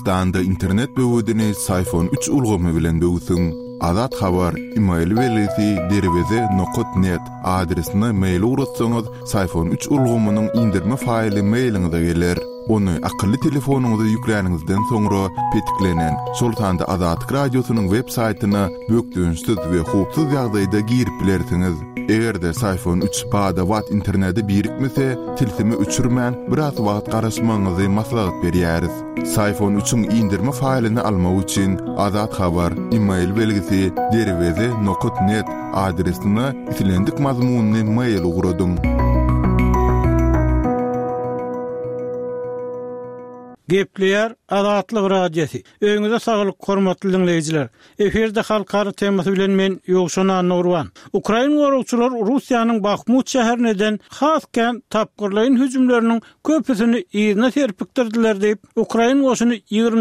Türkistanda internet böwüdini iPhone 3 ulgamy bilen böwüsüň. Azat habar email welisi derweze.net adresine mail uratsaňyz iPhone 3 ulgamynyň indirme faýly mailiňize geler. Onu akıllı telefonuňyza ýükläningizden soňra petiklenen Sultanda Azatlyk radiosynyň web saýtyna bökdüňsiz we hupsuz ýagdaýda girip bilersiňiz. Egerde iPhone 3 bada wat interneti birikmese, tilsimi öçürmän biraz wagt garaşmaňyzy maslahat berýäris. iPhone 3'ün indirme faýlyny almak üçin Azat habar email belgisi derweze.net adresine itilendik mazmunny mail ugradyň. Gepleýär Azatlyk radiosi. Öňüňizde saglyk hormatly dinleýijiler. Eferde halkary temasy bilen men Ýogşan Nurwan. Ukraina gorugçylar Russiýanyň Bakhmut şäherininden hasken tapgyrlaýyn hüjümleriniň köpüsini ýerine serpikdirdiler diýip Ukraina goşuny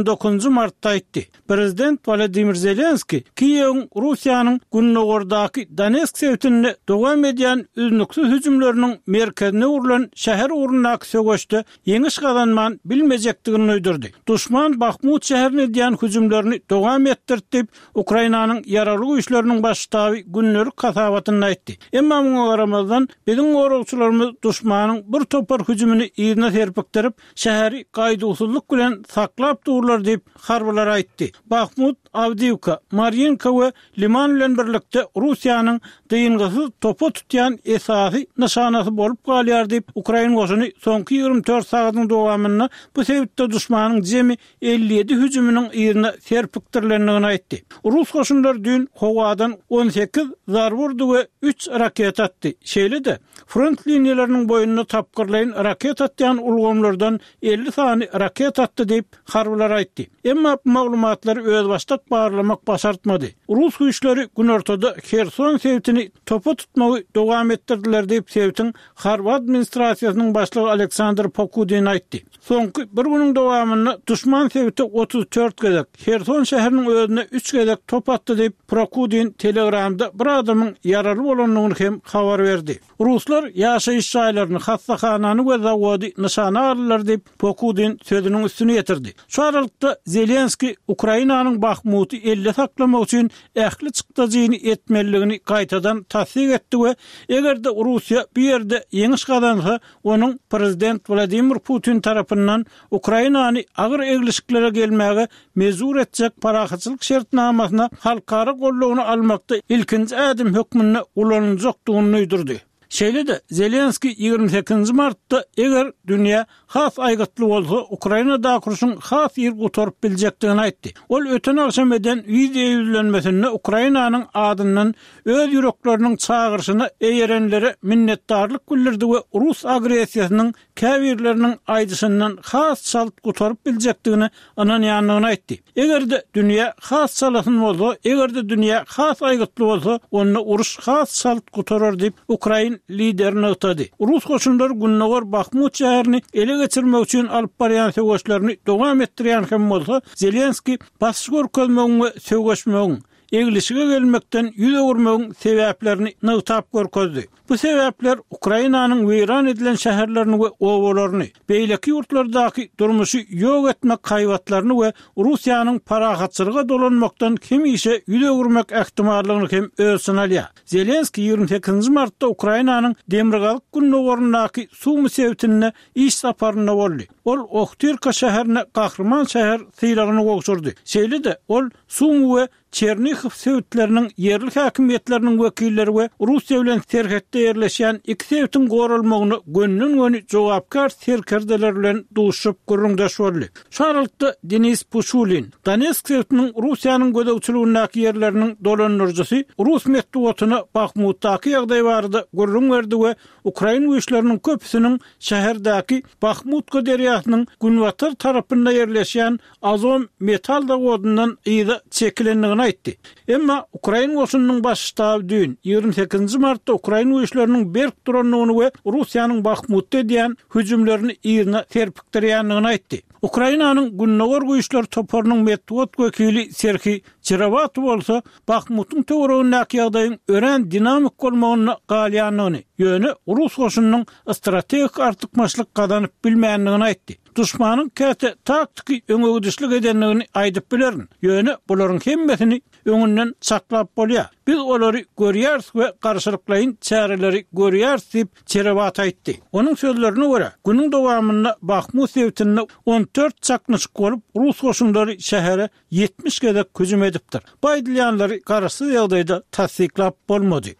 29 martda aýtdy. Prezident Volodymyr Zelenski Kiýewiň Russiýanyň Günnogordaky Donetsk şäherine dowam edýän üznüksiz hüjümleriniň merkezine urulan şäher urunak söwüşde ýeňiş gazanman bilmejekdigini öýdürdi. Duşman Bakhmut şäherine diýen hüjümlerini dowam etdirdi. Ukrainanyň ýaraly güýçleriniň başdawy günleri kasabatyny aýtdy. Emma muňa garamazdan biziň gorugçylarymyz duşmanyň bir topar hüjümini ýerine serpikdirip şäheri gaýdusuzlyk bilen saklap durlar diýip harbylar aýtdy. Bakhmut, Avdiivka, Mar'yinka we Liman bilen birlikde Russiýanyň dyýyngysyz topa tutýan esasy nyşanasy bolup galýar diýip Ukraina goşuny soňky 24 sagatyň dowamyna bu sebäpde duşmanyň jemi 57 hüjüminiň ýerine serpikdirlendigini aýtdy. Rus goşunlar dün howadan 18 zar vurdy we 3 raket atdy. Şeýle-de front liniýalarynyň boýuny tapgyrlaýyn raket atýan ulgamlardan 50 sany raket atdy diýip harbylar aýtdy. Emma bu maglumatlary öz başdak barlamak başartmady. Rus güýçleri gün ortada Kherson sebätini topa tutmagy dowam etdirdiler diýip sebätiň harby administrasiýasynyň başlygy Aleksandr Pokudin aýtdy. Soňky bir günüň dowamyny duşman sebäti 34 gezek, Kherson şäheriniň özüne 3 gezek top atdy diýip Pokudin Telegramda bir adamyň ýaraly bolanlygyny hem habar berdi. Ruslar ýaşaýyş ýaýlaryny, hastahanany we zawody nyşana aldylar diýip Pokudin sözüniň üstüne ýetirdi. Şu aralykda Zelenski Ukrainanyň Bakhmuty elle saklamak üçin ähli çykdagyny etmeligini gaýtadan tasdik etdi we egerde Russiýa bir ýerde ýeňiş gazansa, onuň prezident Vladimir Putin tarapyndan Ukrainany agyr eglisliklere gelmäge mezur etjek parahatçylyk şertnamasyna halkara gollawny almakda ilkinji ädim hökmüne ulanjakdygyny öýdürdi. Şeýle-de Zelenski 28 martda eger dünýä has aýgatly bolsa Ukrainada kurşun has ýer gutorup biljekdigini aýtdy. Ol öten akşam eden video ýüzlenmesinde Ukrainanyň adyndan öz ýürekleriniň çağırşyna eýerenlere minnetdarlyk bildirdi we Rus agresiýasynyň käbirleriniň aýdyşyndan has çalt gutorup biljekdigini ananýanlygyny aýtdy. Egerde dünýä has çalasyn bolsa, egerde dünýä has aýgatly bolsa, onu uruş has çalt gutorar diýip Ukraina liderini ıtadı. Rus goşunlar Günnogor Bakhmut şäherini ele geçirmek üçin alyp barýan söwgeşlerini dowam etdirýän hem bolsa, Zelenski basyş görkezmegiň we söwgeşmegiň eglisige gelmekden ýüze gurmagyň sebäplerini nytap görkezdi. Bu sebäpler Ukrainanyň weýran edilen şäherlerini we owalaryny, beýleki ýurtlardaky durmuşy ýok etmek gaýbatlaryny we Russiýanyň parahatçylyga dolanmakdan kim işe ýüze gurmak ähtimallygyny hem öz synalýar. Zelenski 28 martda Ukrainanyň Demirgalyk Günnogorundaky suw sebätine iş saparyna boldy. Ol Ohtyrka şäherine gahrman şäher sylagyny gowşurdy. Şeýle-de ol suw we Çernihiv sebätleriniň yerli häkimiýetleriniň wekilleri we Russiýa bilen serhetde ýerleşýän iki sebätiň goralmagyny gönnün jogapkar serkerdeler bilen duşup gürrüňdeş boldy. Şu aralykda Denis Pushulin, Donetsk sebätiniň Russiýanyň gödäwçiligindäki ýerleriniň dolanjysy Rus medeniýetine Bakhmutdaky ýagdaý barada gürrüň berdi we Ukraina güýçleriniň köpüsiniň şäherdäki Bakhmut derýasynyň Günwatar tarapynda ýerleşýän Azom metal dawodundan ýa-da çekilendigini aýtdy. Emma Ukraina goşunynyň başştaby dün 28 martda Ukraina güýçleriniň berk duranlygyny we Russiýanyň Bakhmutda diýen hüjümlerini ýerine serpikdirýändigini aýtdy. Ukrainanyň Günnogor güýçler toparynyň medeniýet wekili Serhiy Çiravatov bolsa Bakhmutyň töweregindäki ýagdaýyň ören dinamik bolmagyny galýanyny, ýöne Rus goşunynyň strategik artykmaçlyk gazanyp bilmänligini aýtdy. düşmanın käte taktiki öňügidişlik edenligini aýdyp bilerin. Ýöne bularyň hemmesini öňünden saklap bolýar. Biz olary görýäris we garşylyklaryň çäreleri görýäris diýip çerebat aýtdy. Onuň sözlerine görä, günüň dowamında Bahmut sewtinde 14 çaknyşyk bolup Rus goşunlary şähere 70 gezek hüjüm edipdir. Baýdylýanlary garşy ýagdaýda tasdiklap bolmady.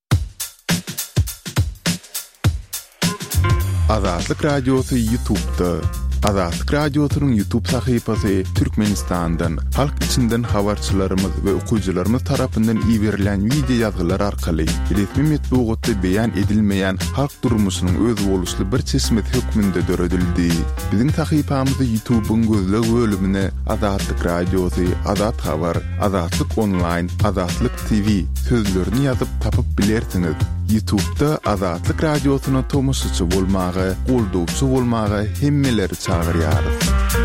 Azatlyk Radiosu YouTube'da. Azatlyk Radiosu'nun YouTube sahypasy Türkmenistan'dan, halk içinden habarçylarymyz we okuyjylarymyz tarapyndan iýerilen video ýazgylar arkaly resmi metbuatda beýan edilmeýän halk durmuşynyň öz boluşly bir çeşmet hökmünde döredildi. Biziň sahypamyzy YouTube'un gözleg bölümine Azatlyk Radiosu, Azat Habar, Azatlyk Online, Azatlyk TV sözlerini ýazyp tapyp bilersiňiz. YouTube'da Azatlyk Radiosu'na tomoşaçy bolmagy, goldowçy bolmagy hemmeleri çağırýarys.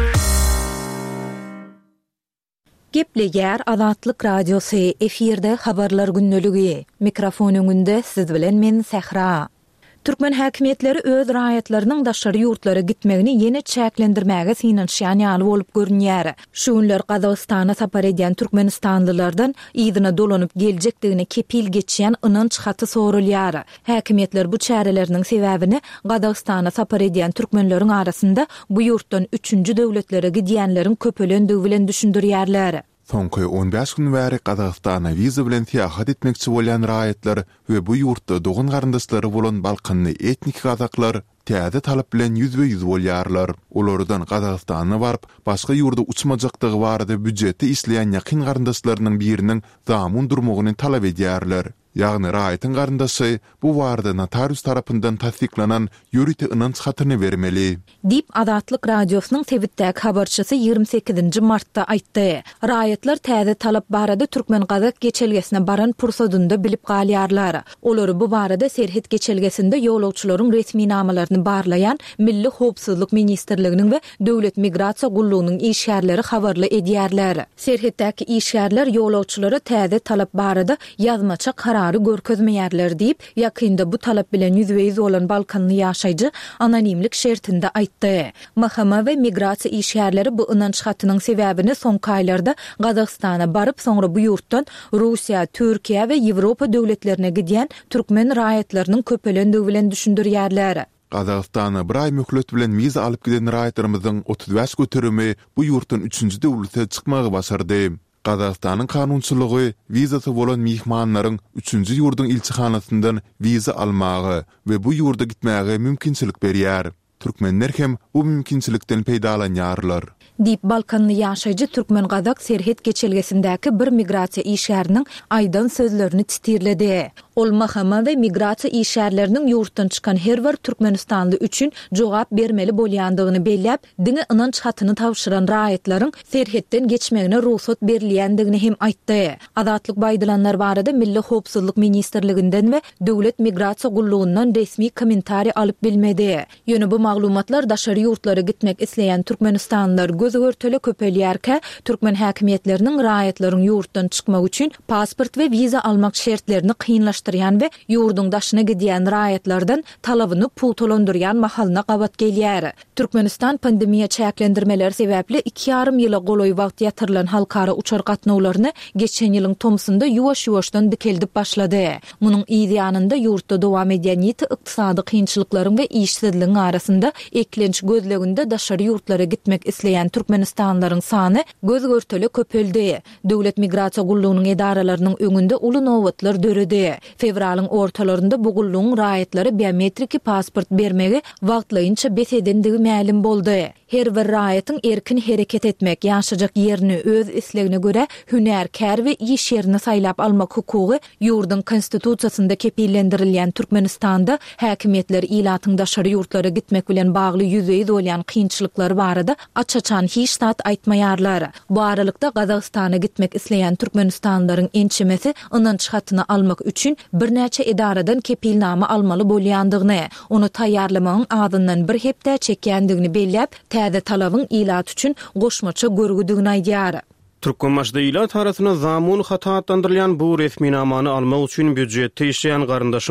Gepleýär Azatlyk Radiosu efirde habarlar günneligi. Mikrofon öňünde siz bilen men Sehra. Türkmen häkimetleri öz raýatlarynyň daşary ýurtlara gitmegini ýene çäklendirmäge synanşýan ýaly bolup görünýär. Şu günler Gazagystana sapar edýän türkmenistanlylardan ýygyna dolanyp geljekdigine kepil geçýän ynanç haty sorulýar. Häkimetler bu çäreleriniň sebäbini Gazagystana sapar edýän türkmenleriň arasynda bu ýurtdan 3-nji döwletlere gidýänleriň köpelenligi bilen düşündirýärler. Soňky 15 gün bäri Gazagystana wiza bilen seýahat etmekçi bolýan raýatlar we bu ýurtda dogun garyndaşlary bolan balkanly etnik gazaklar täze talap bilen ýüzbe-ýüz bolýarlar. Olardan Gazagystana baryp başga ýurda uçmajakdygy barada büdjetde işleýän ýakyn garyndaşlarynyň biriniň zamun durmagyny talap edýärler. Ýagny raýatyň garyndaşy bu barada notarius tarapyndan tasdiklanan ýürite ynanç hatyny bermeli. Dip Azatlyk Radiosunyň Tebitdäki habarçysy 28-nji martda aýtdy. Raýatlar täze talap barada Türkmen Gazak geçelgesine baran pursatynda bilip galýarlar. Olary bu barada serhet geçelgesinde ýolagçylaryň resmi namalaryny barlayan Milli Howpsuzlyk Ministrliginiň we Döwlet Migrasiýa Gullugynyň işgärleri habarly edýärler. Serhetdäki işgärler ýolagçylara täze talap barada ýazmaça görkezmeýärler diýip ýakynda bu talap bilen ýüzbe-ýüz bolan balkanly ýaşaýjy anonimlik şertinde aýtdy. Mahkama we migrasiýa işgärleri bu ynanç hatynyň sebäbini soňky aýlarda Gazagystana baryp soňra bu ýurtdan Russiýa, Türkiýe we Ýewropa döwletlerine gidýän türkmen raýatlarynyň köpelenligi bilen düşündirýärler. Gazagystana bir ay möhlet bilen wiza alyp giden raýatlarymyzyň 35 göterimi bu ýurtdan 3-nji döwlete çykmagy başardy. Gazagystanyň kanunçylygy wizasy bolan mihmanlaryň 3-nji ýurdun ilçihanasyndan wiza almagy we bu ýurda gitmäge mümkinçilik berýär. Türkmenler hem bu mümkinçilikden peýdalanýarlar. Dip Balkanly ýaşaýjy Türkmen Gazak serhet geçelgesindäki bir migrasiýa işgäriniň aýdan sözlerini titirledi. Ol mahkama we migrasiýa işgärleriniň ýurtdan çykan her bir Türkmenistanly üçin jogap bermeli bolýandygyny belläp, diňe ynanç hatyny tawşyran raýatlaryň serhetden geçmegine ruhsat berilýändigini hem aýtdy. Azatlyk baýdylanlar barada Milli Howpsuzlyk Ministrliginden we Döwlet Migrasiýa Gullugyndan resmi kommentari alyp bilmedi. Ýöne bu maglumatlar daşary ýurtlara gitmek isleýän türkmenistanlylar gözgörtele köpelýärkä, türkmen häkimetleriniň raýatlaryň ýurtdan çykmak üçin pasport we wiza almak şertlerini kynlaşdyrýan we ýurdun daşyna gidýän raýatlardan talabyny pultolandyrýan mahalyna gabat gelýär. Türkmenistan pandemiýa çäklendirmeleri sebäpli 2,5 ýyla goloý wagt ýatyrylan halkara uçar gatnawlaryny geçen ýylyň tomsunda ýuwaş-ýuwaşdan dikeldip başlady. Munyň ýa-da ýurtda dowam edýän ýeti ykdysady kynçylyklaryň we işsizligiň arasynda eklenç gözleginde daşary ýurtlara gitmek isleýän Türkmenistanlaryň sany gözgörtele köpeldi. Döwlet Migrasiýa Gullugynyň edaralarynyň öňünde uly nowatlar döredi. Fevralyň ortalarynda bu gullugyň raýatlary biometriki pasport bermegi wagtlaýynça besedendigi ma'lum boldy. Her bir raýatyň erkin hereket etmek, ýaşajak ýerini öz islegine göre hünärkär we iş ýerini saýlap almak hukugy ýurdun konstitusiýasynda kepillendirilýän Türkmenistanda häkimetler ilatyň daşary ýurtlara gitmek bilen bagly ýüzey bolýan kynçylyklar barada açaçan hiç tat aýtmaýarlar. Bu aralykda Gazagystana gitmek isleýän türkmenistanlaryň ençemesi ynanç hatyny almak üçin bir näçe edaradan kepilnama almaly bolýandygyny, onu taýýarlamagyň adyndan bir hepde çekýändigini belläp, täze talabyň ilat üçin goşmaça görgüdigini aýdýar. Türkmenmaşda ilat harasyna zamun hata atlandyrylýan bu resmi namany almak üçin büdjetde işleýän garyndaşyň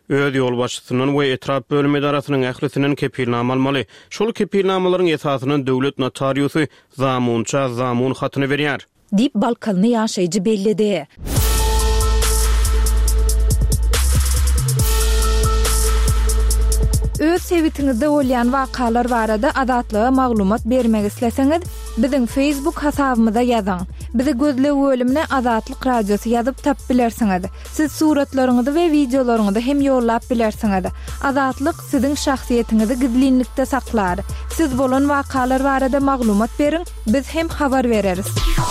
öz yol başçysynyň we etrap bölüm idarasynyň ählisiniň kepilnama almaly. Şol kepilnamalaryň esasyny döwlet notariusy zamunça zamun hatyny berýär. Dip Balkanly ýaşaýjy bellidi. Öz sevitiňizde bolýan wakalar barada adatlyga maglumat bermek isleseňiz, biziň Facebook hasabymyza ýazyň. Bizi gözlep bölümine Azatlyk Radiosu ýazyp tap bilersiňiz. Siz suratlaryňyzy we videolaryňyzy hem ýollap bilersiňiz. Azatlyk siziň şahsiýetiniňizi gizlinlikde saklar. Siz bolan wakalar barada maglumat beriň, biz hem habar bereriz.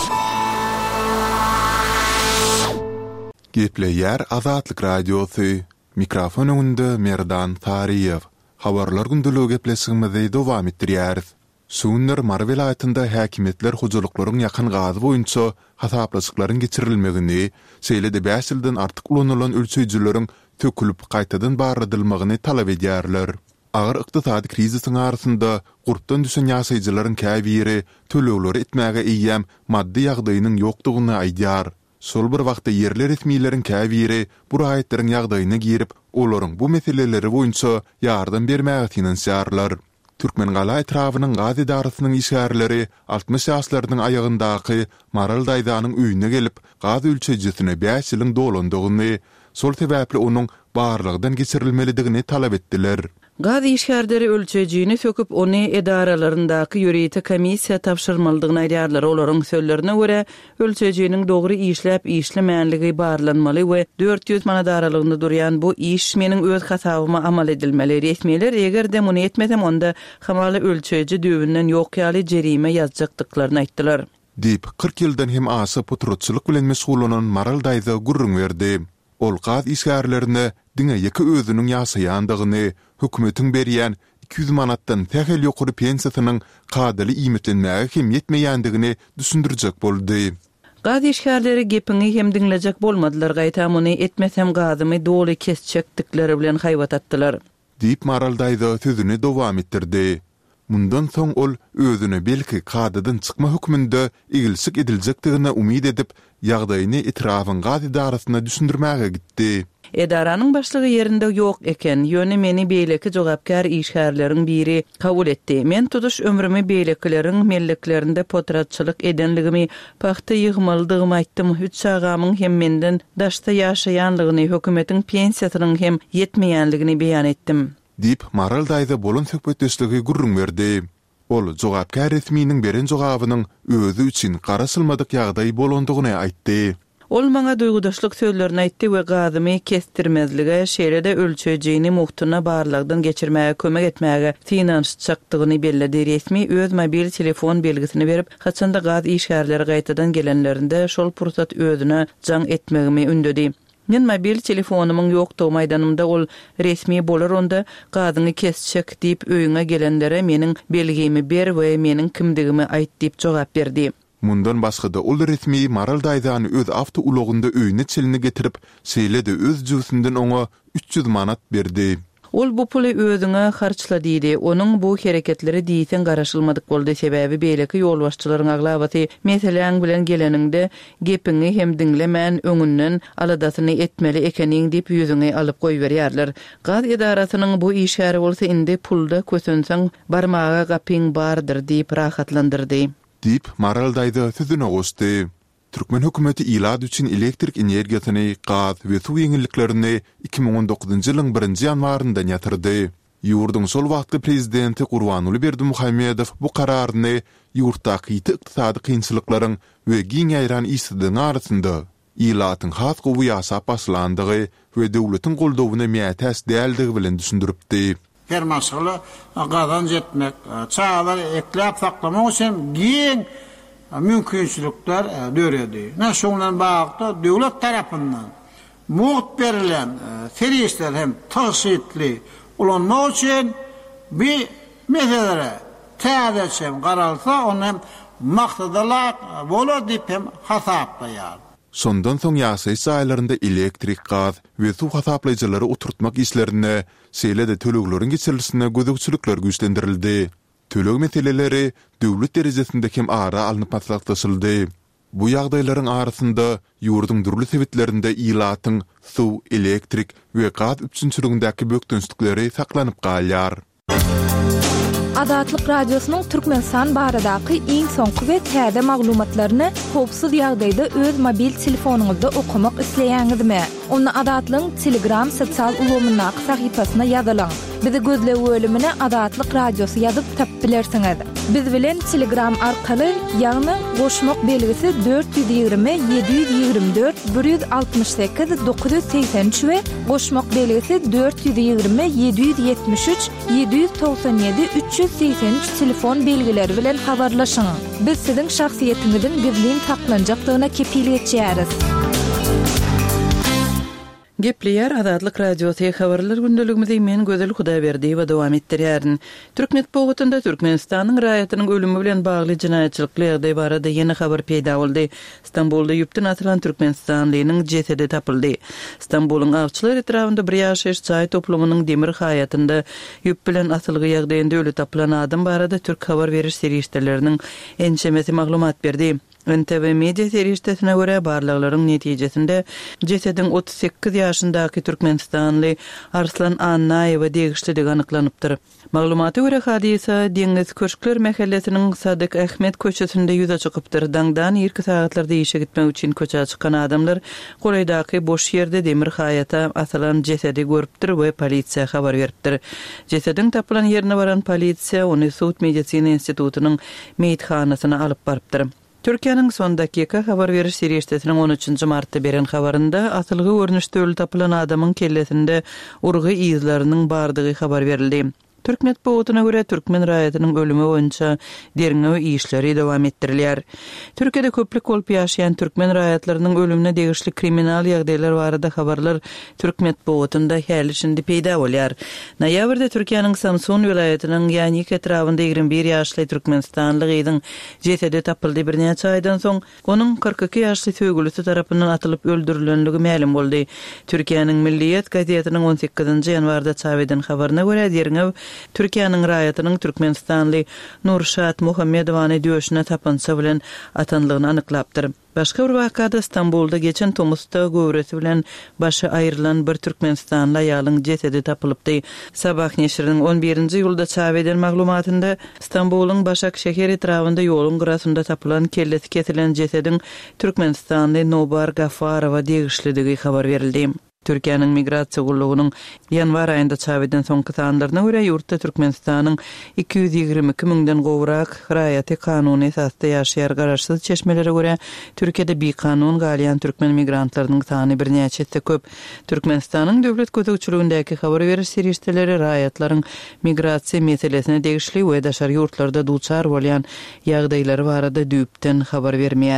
Gepleýär Azatlyk Radiosu. Mikrofon öňünde Merdan Tariýew. Habarlar gündülügi gepleşigimizi dowam etdirýäris. Suňyr Mar welaýatynda häkimetler hojalyklaryň ýakyn gazy boýunça hasaplaşyklaryň geçirilmegini, şeýle-de 5 ýyldan artyk ulanylan ölçüjileriň tökülüp gaýtadan barradylmagyny talap edýärler. Agyr ykdysady krizisyň arasynda gurpdan düşen ýaşaýjylaryň käbiri tölekleri etmäge eýýäm maddi ýagdaýynyň ýokdugyny aýdýar. Sol bir wagtda yerli resmiýetlerin käbiri bu raýatlaryň ýagdaýyna girip, olaryň bu meseleleri boýunça ýardam bermäge finansiýarlar. Türkmengala etrawynyň gaz idarasynyň işgärleri 60 ýaşlarynyň aýagyndaky Maral daýdanyň öýüne gelip, gaz ölçejisine 5 ýylyň dolandygyny, sol sebäpli onuň barlygdan geçirilmelidigini talap etdiler. Gaz işgärleri ölçejini söküp onu edaralaryndaky ýürüýte komissiýa tapşyrmalydygyny aýdýarlar. Olaryň sözlerine görä, ölçejiniň dogry işläp işlemänligi barlanmaly we 400 manat aralygynda durýan bu iş meniň öz hasabyma amal edilmeli. Resmiýetler egerde muny etmesem onda hamaly ölçeji döwünden ýokýaly jerime ýazjakdyklaryny aýtdylar. Dip 40 ýyldan hem asa potrotçylyk bilen meşgulanan Maral daýda gurrun berdi. Ol gaz işgärlerini diňe ýeki özüniň ýaşaýandygyny, hökümetiň berýän 200 manatdan tähel ýokary pensiýasynyň gadyly iýmitlenmäge hem ýetmeýändigini düşündirjek boldy. Gaz işgärleri gepiňi hem diňlejek bolmadylar, gaýta muny etmesem gazymy doly kesjekdikleri bilen haýbat atdylar. Dip Maral daýda sözüni dowam etdirdi. Mundan soň ol özüne belki gadydan çykma hökmünde igilsik ediljekdigine umyd edip, ýagdaýyny etrawyň gaz idarasyna düşündirmäge gitdi. Edaranyň başlygy ýerinde ýok eken, ýöne meni beýleki jogapkar işgärleriň biri kabul etdi. Men tutuş ömrümi beýlekleriň melliklerinde potratçylyk edenligimi, paxta ýygmalydygymy aýtdym. 3 agamyň hem menden daşda ýaşaýanlygyny, hökümetiň pensiýasynyň hem ýetmeýänligini beýan etdim. Dip Maral daýda bolan söhbetdeşligi gurrun berdi. Ol jogapkar resmiýiniň beren jogabynyň özü üçin garasylmadyk ýagdaý bolandygyny aýtdy. Ol maňa duýgudaşlyk sözlerini aýtdy we gazymy kestirmezlige, şeýle-de ölçejini muhtuna barlygdan geçirmäge kömek etmäge finansiýakdygyny bellidi. Resmi öz mobil telefon belgisini berip, haçanda gaz işgärleri gaýtadan gelenlerinde şol pursat özüne jaň etmegimi ündedi. Men mobil telefonumyň ýokdugy maýdanymda ol resmi bolar onda gazyny kesjek diýip öýüňe gelenlere meniň belgimi ber we meniň kimdigimi aýt diýip jogap berdi. Mundan başga-da ol resmi Maral daýdany öz awto ulagynda öýüne çelini getirip, şeýle-de öz jüýsünden oňa 300 manat berdi. Ol bu puly özüňe harçla diýdi. Onuň bu hereketleri diýsen garaşylmadyk boldy. Sebäbi beýleki ýolbaşçylaryň aglabaty meseleň bilen geleninde gepiňi hem diňlemän öňünden aladasyny etmeli ekeniň diýip ýüzüňe alyp goýberýärler. Gaz idarasynyň bu işgäri bolsa indi pulda kösenseň barmaga gapyň bardyr diýip rahatlandyrdy. Dip Maral daýda sözüne goşdy. Türkmen hökümeti ilad üçin elektrik energiýasyny, gaz we suw ýeňilliklerini 2019-njy ýylyň 1-nji ýanwarynda ýatyrdy. Ýurduň sol wagtly prezidenti Gurbanuly Berdimuhammedow bu kararyny ýurtdaky ykdysady kynçylyklaryň we giň ýaýran işçilerin arasynda ilatyň has gowy ýasap başlandygy we döwletiň goldawyna mätäs däldigi bilen düşündiripdi. Her masala gazan jetmek, çağlar ekläp saklamak üçin giň mümkinçilikler döredi. Näşoňdan bagda döwlet tarapyndan muht berilen serişler hem taşytly ulanmak üçin bir meselelere täzeçem garalsa onu hem maksadalar bolar diýip hem hasapdaýar. Sondan soň ýaşaýyş aýlarynda elektrik, gaz we suw hasaplaýjylary oturtmak işlerine, şeýle-de tölekleriň geçirilisine gözükçülükler güýçlendirildi. Tölek meseleleri döwlet derejesinde hem ara alınıp maslahatlaşyldy. Bu ýagdaýlaryň arasynda ýurdun durly sebitlerinde ilatyň suw, elektrik we gaz üçinçiligindäki bökdünçlikleri saklanyp galýar. Adatlyk radiosynyň Türkmenistan baradaky iň soňky we täze maglumatlaryny howpsuz ýagdaýda öz mobil telefonuňyzda okumak isleýäňizmi? Onu Adatlyň Telegram sosial ulgamyna sahypasyna ýazylaň. Bizi gözlew bölümine Adatlyk radiosu ýazyp tapylarsyňyz. Biz bilen Telegram arkaly ýagny goşmak belgisi 420 724 168 983 we goşmak belgisi 420 773 797 383 telefon belgileri bilen habarlaşyň. Biz siziň şahsiýetiňizin gizlin saklanjakdygyna kepillik etýäris. Gepleýär Adatlyk radiosyny habarlar gündeligimizi men Gözel Hudaýberdi we dowam etdirýärin. Türkmen bogutunda Türkmenistanyň raýatynyň ölümi bilen bagly jinaýatçylyklar barada ýeni habar peýda boldy. İstanbulda ýupdan atylan Türkmenistanlynyň jesedi tapyldy. İstanbulyň awçylar etrafynda bir ýaşaýyş çaý toplumynyň demir haýatynda ýup bilen asylgy ýagdaýynda ölü tapylan adam barada Türk habar beriş serişdeleriniň ençemesi maglumat berdi. NTV media serişdesine göre barlyklaryň netijesinde jesediň 38 ýaşyndaky Türkmenistanly Arslan Annaýew degişligi anyklanypdyr. Maglumata göre hadisa Deňiz Köşkler mahallesiniň Sadyk Ahmet köçesinde ýüze çykypdyr. Daňdan 2 saatlarda işe gitmek üçin köçe çykan adamlar golaydaky boş ýerde demir haýata asylan jesedi görüpdir we polisiýa habar beripdir. Jesediň tapylan ýerine baran polisiýa ony Suud Medisina institutynyň meýithanasyna alyp barypdyr. Türkiýanyň son dakika habar beriş serişdesiniň 13-nji martda beren habarynda asylgy görnüşde ölü tapylan adamyň kellesinde urgy izlarynyň bardygy habar berildi. Türkmen bogutuna göre Türkmen raýatynyň ölümi boýunça derňew işleri dowam etdirilýär. Türkiýede köplük bolup ýaşaýan Türkmen raýatlarynyň ölümine degişli kriminal ýagdaýlar barada habarlar Türkmen bogutunda häli şimdi peýda bolýar. Noýabrda Türkiýanyň Samsun vilayatynyň Ýanyk etrafynda 21 ýaşly Türkmenistanly gyzyň jesedi tapyldy. Bir näçe aýdan soň onuň 42 ýaşly söýgülisi tarapyndan atylyp öldürilenligi ma'lum boldy. Türkiýanyň Milliýet gazetynyň 18-nji ýanwarda çap eden habaryna görä derňew Türkiýanyň raýatynyň Türkmenistanly Nurşat Muhammedowany döşüne tapynsa bilen atanlygyny anyklapdyr. Başga bir wakada İstanbulda geçen Tomusda göwresi bilen başy aýrylan bir Türkmenistanly aýalyň jesedi tapylypdy. Sabah neşriniň 11-nji ýylda çap eden maglumatynda İstanbulyň Başak şäher etrafynda ýoluň gyrasynda tapylan kellesi kesilen jesediň Türkmenistanly Nobar Gafarowa degişligi habar berildi. Türkiýanyň migrasiýa gullugynyň ýanwar aýynda çap eden soňky sanlaryna görä ýurtda Türkmenistanyň 222 000den gowrak raýaty kanuny esasda ýaşaýar garaşsyz çeşmelere görä Türkiýede bir kanun galýan türkmen migrantlarynyň sany birnäçe köp. Türkmenistanyň döwlet gözegçiligindäki habar beriş serişdeleri raýatlaryň migrasiýa meselesine degişli we daşary ýurtlarda duçar bolýan ýagdaýlary barada düýpden habar bermeýär.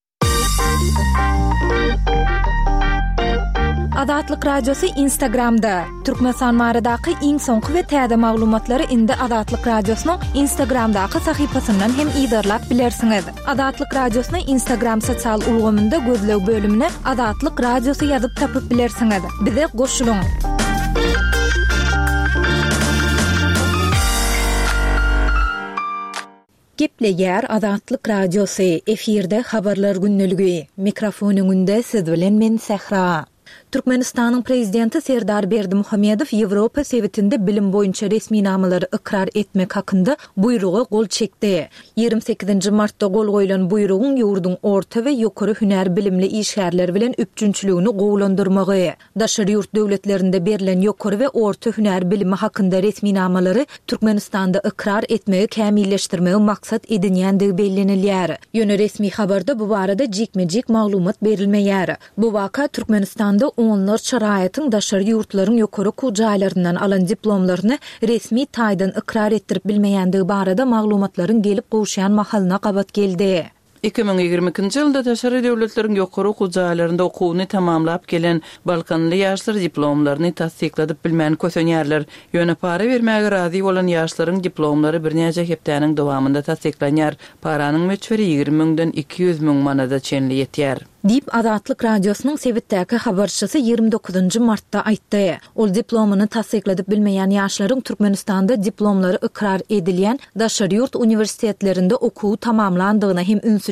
Adatlyk radiosu Instagramda. Türkmenistan baradaky iň soňky we täze maglumatlary indi Adatlyk radiosynyň Instagramdaky sahypasyndan hem ýydarlap bilersiňiz. Adatlyk radiosyny Instagram sosial ulgamynda gözlew bölümine Adatlyk radiosu ýazyp tapyp bilersiňiz. Bize goşulyň. Gepleýär Adatlyk radiosu efirde habarlar günneligi. Mikrofonyňda siz bilen men Sehra. Türkmenistanyň prezidenti Serdar Berdimuhammedow Ýewropa Sewitinde bilim boýunça resmi namalary ikrar etmek hakynda buyrugy gol çekdi. 28-nji martda gol goýulan buyrugyň ýurdun orta we ýokary hüner bilimli işgärler bilen üpçünçüligini gowlandyrmagy, daşary ýurt döwletlerinde berilen ýokary we orta hüner bilimi hakynda resmi namalary Türkmenistanda ikrar etmegi kämilleşdirmegi maksat edinýändigi bellenilýär. Ýöne resmi habarda bu barada jekme-jek maglumat berilmeýär. Bu waka Türkmenistanda onlarca raýatyň daşary ýurtlaryň ýokary kujaýlaryndan alan diplomlaryny resmi taýdan ikrar etdirip bilmeýändigi barada maglumatlaryň gelip gowşaýan mahalyna gabat geldi. 2022-nji ýylda daşary döwletleriň ýokary kujaýlarynda okuwyny tamamlap gelen Balkanly ýaşlar diplomlaryny tasdikladyp bilmän kösenýärler. Ýöne para bermäge razy bolan ýaşlaryň diplomlary birnäçe hepdäniň dowamında tasdiklanýar. Paranyň möçberi 20 000-den 200 000 manada çenli ýetýär. Dip Adatlyk radiosynyň Sewitdäki habarçysy 29-njy martda aýtdy. Ol diplomuny tasdikladyp bilmeýän ýaşlaryň Türkmenistanda diplomlary ikrar edilýän daşary ýurt uniwersitetlerinde okuw tamamlandygyna hem ünsü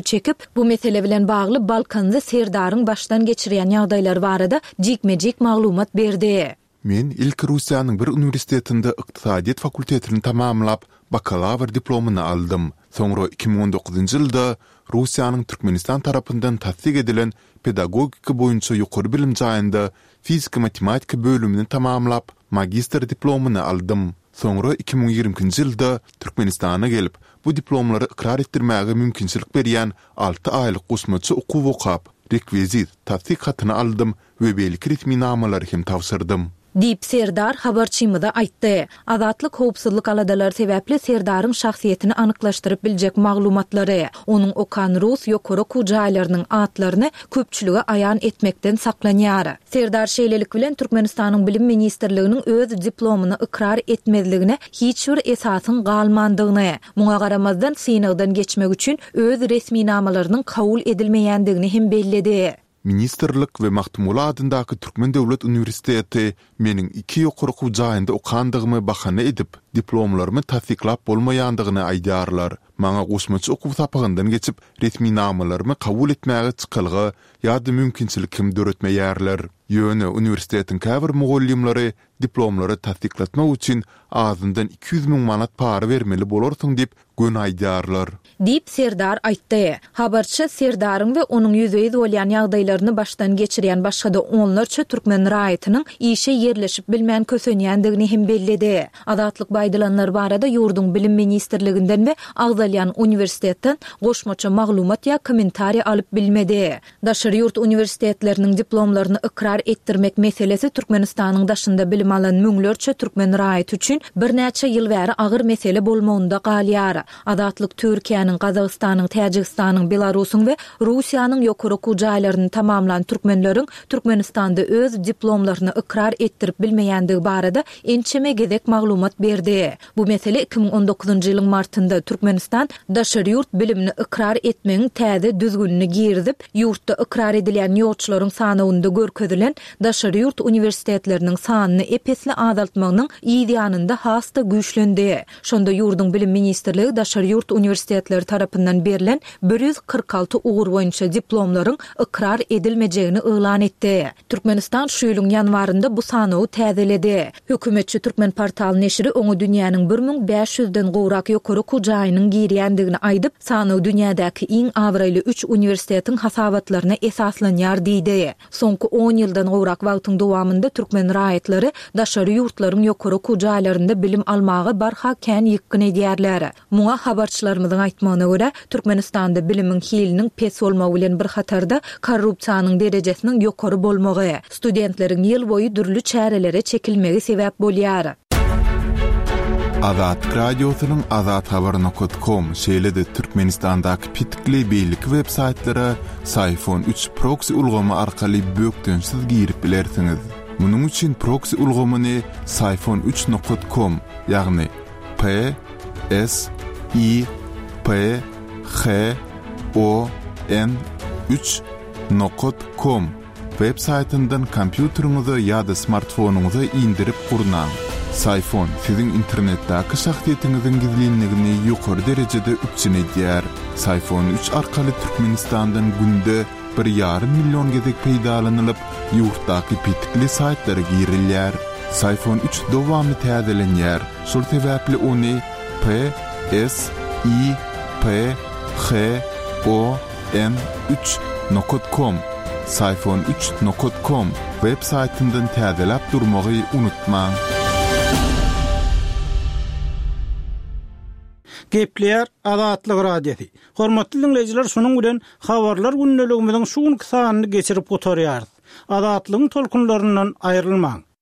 çekip bu mesele bilen bagly Balkanda Serdaryň başdan geçirýän ýagdaýlar barada jikmejik maglumat berdi. Men ilk Russiýanyň bir uniwersitetinde ykdysadyýat fakultetini tamamlap, bakalavr diplomuny aldım. Soňra 2019-njy ýylda Russiýanyň Türkmenistan tarapyndan tasdik edilen pedagogika boýunça ýokary bilim jaýynda fizika matematika bölümini tamamlap, magister diplomuny aldım. Soňra 2020-njy ýylda Türkmenistana gelip, bu diplomlary ikrar etdirmäge mümkinçilik berýän 6 aýlyk gusmaçy okuw okap, rekvizit tasdik hatyny aldım we belki resmi namalary hem tawsyrdym. Dip Serdar habarçymyda aýtdy. Azatlyk howpsuzlyk aladalar sebäpli Serdaryň şahsiýetini anyklaşdyryp biljek maglumatlary, onuň okan Rus ýokary okuw jaýlarynyň atlaryny köpçülige aýan etmekden saklanýar. Serdar şeýlelik bilen Türkmenistanyň bilim ministrliginiň öz diplomuny ikrar etmezligine hiç bir esasyň galmandygyny, muňa garamazdan synagdan geçmek üçin öz resmi namalarynyň kabul edilmeýändigini hem bellidi. Ministerlik we Mahtumula adyndaky Türkmen Döwlet Uniwersiteti meniň 2 ýokary okuw jaýynda okandygymy bahana edip, diplomlarymy tasdiklap bolmaýandygyny aýdýarlar. Maňa gusmaçy okuw tapagyndan geçip, resmi namalarymy kabul etmäge çykylgy ýa-da mümkinçilik hem döretmeýärler. Ýöne uniwersitetiň käbir mugallimleri diplomlary tasdiklatmak üçin azyndan 200 000 manat para bermeli bolarsyň diýip gün aýdýarlar. Dip Serdar aýtdy. Habarçy Serdaryň we onuň ýüzeye bolýan ýagdaýlaryny başdan geçirýän başga-da onlarça türkmen raýatynyň işe yerleşip bilmän kösenýändigini hem bellidi. Azatlyk baýdalanlar barada ýurdun bilim ministrliginden we Agdalyan uniwersitetden goşmaça maglumat ýa kommentariýa alyp bilmedi. Daşary ýurt uniwersitetleriniň diplomlaryny ikrar etdirmek meselesi Türkmenistanyň daşynda bilim alan müňlerçe türkmen raýaty üçin bir näçe ýyl bäri agyr mesele bolmagynda galýar. Azatlyk Türkiýanyň, Gazagystanyň, Täjikistanyň, Belarusyň we Russiýanyň ýokary okuw jaýlaryny tamamlanan türkmenleriň Türkmenistanda öz diplomlaryny ikrar etdirip bilmeýändigi barada ençeme gezek maglumat berdi. Bu mesele 2019-njy ýylyň martynda Türkmenistan daşary ýurt bilimini ikrar etmegiň täze düzgünini girdip, ýurtda ikrar edilýän ýolçularyň sanawynda görkezilen daşary ýurt uniwersitetleriniň sanyny epesli azaltmagynyň ideýanynda hasta güýçlendi. Şonda ýurdun bilim ministrligi daşary ýurt uniwersitetleri tarapyndan berilen 146 ugur boýunça diplomlaryň ikrar edilmejegini elan etdi. Türkmenistan şu ýylyň ýanwarynda bu sanawy täzeledi. Hökümetçi Türkmen portal neşri oňa dünýäniň 1500-den gowrak ýokary okuw jaýynyň girýändigini aýdyp, sanawy dünýädäki iň awraýly 3 uniwersitetiň hasabatlaryna esaslanýar diýdi. Soňky 10 ýyldan gowrak wagtyň dowamında türkmen raýatlary daşary ýurtlaryň ýokary okuw jaýlarynda bilim almagy barha kän ýykyn edýärler. Muňa habarçylarymyzyň aýtmagyna görä, Türkmenistanda bilimiň hiliniň pes bolmagy bilen bir hatarda korrupsiýanyň derejesiniň ýokary bolmagy, studentleriň ýyl boýy dürli çärelere çekilmegi sebäp bolýar. Azat radiosynyň azathabar.com şeýlede Türkmenistandaky pitikli beýlik websaytlara Sayfon 3 proxy ulgamy arkaly bökdönsiz girip bilersiňiz. Munyň üçin proxy ulgamyny sayfon3.com ýagny sayfon3.com web saytyndan kompýuteriňize ýa-da smartfonuňyza indirip gurnaň. Sayfon siziň internetdäki şahsiýetiňiziň gizlinligini ýokary derejede üçin edýär. Sayfon 3 arkaly Türkmenistandan günde 1,5 milyon gezek peýdalanylyp, ýurtdaky pitikli saytlara girilýär. Sayfon 3 dowamy täzelenýär. Şol sebäpli ony sayfon3.com sayfon3.com web saytyndan täzelep durmagy unutmaň. Gepler Azatlyk radiosi. Hormatly dinleyijiler, şonuň bilen habarlar günneligimiziň şu sanyny geçirip gotarýar. Azatlygyň tolkunlaryndan aýrylmaň.